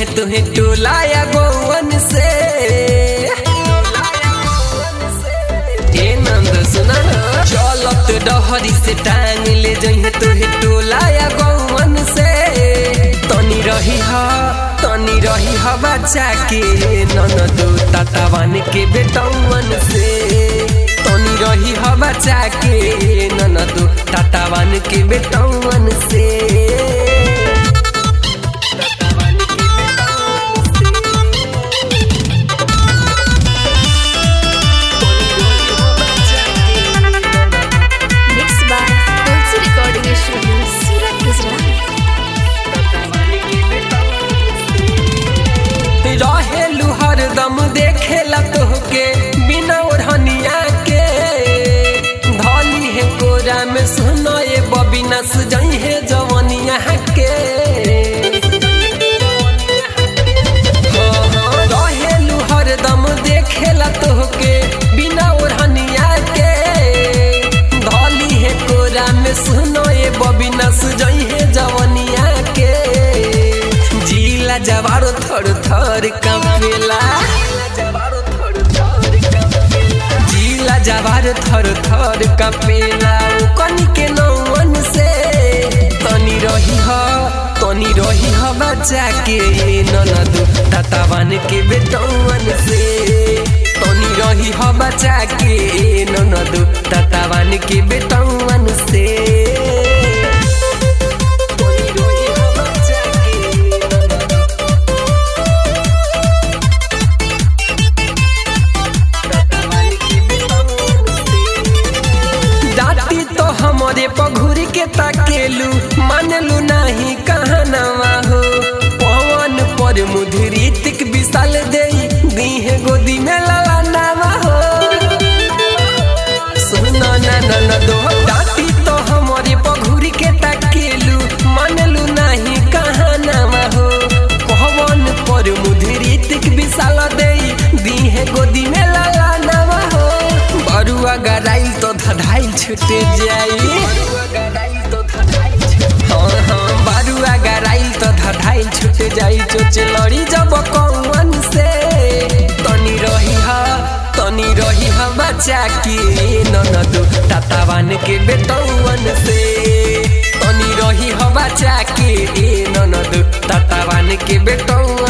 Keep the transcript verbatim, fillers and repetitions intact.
तुहे टोलाया गौवन से। ए नंद सुना चलत डहरी से टांग ले जहे तुहे टोलाया गौवन से। तनी रही हा तनी रही हा बच्चा के ननदो तातावान के बेटौवन से। तनी रही हा बच्चा के ननदो तातावान के बेटौवन से। रहेलू हरदम देखेला तोहके बिना ओढ़निया के। धली है कोरा में सुनो ये बबिना सजई है जवनिया के। हाँ हाँ रहेलू हरदम देखेला तोहके बिना ओढ़निया के। धली है कोरा में सुनो ये बबिना सजई है जवनिया के। जिला जवारो थर थर कंपेला जिला जवारो थर थर कंपेला कनी के नौवन से। तनी रही हा तनी रही हा बच्चा के ननदो तातावान के बेटौवन से। तनी रही हा बच्चा के ननदो तातावान के बेटौवन से। हमरे पघुरी के ताकेलू मानलू नहीं कहनवा हो। पवन पर मुधरितिक विशाल देई दीहे गोदी में ललनावा हो। सुना ना ना दो डाटी तो हमरे पघुरी के ताकेलू मानलू नहीं कहनवा हो। पवन पर मुधरितिक विशाल देई दीहे गोदी में ललनावा हो। बरुआ गराइल तो धधाइल छुटे जाई। हाँ हाँ बरुआ गराइल तो धधाइल छुटे जाई। चोच लड़ी जब कौवन से। तनी रही हा तनी रही हा बच्चा की ननदो तातावान के बेटौवन से। तनी रही हा बच्चा के ननदो तातावान के बेटौवन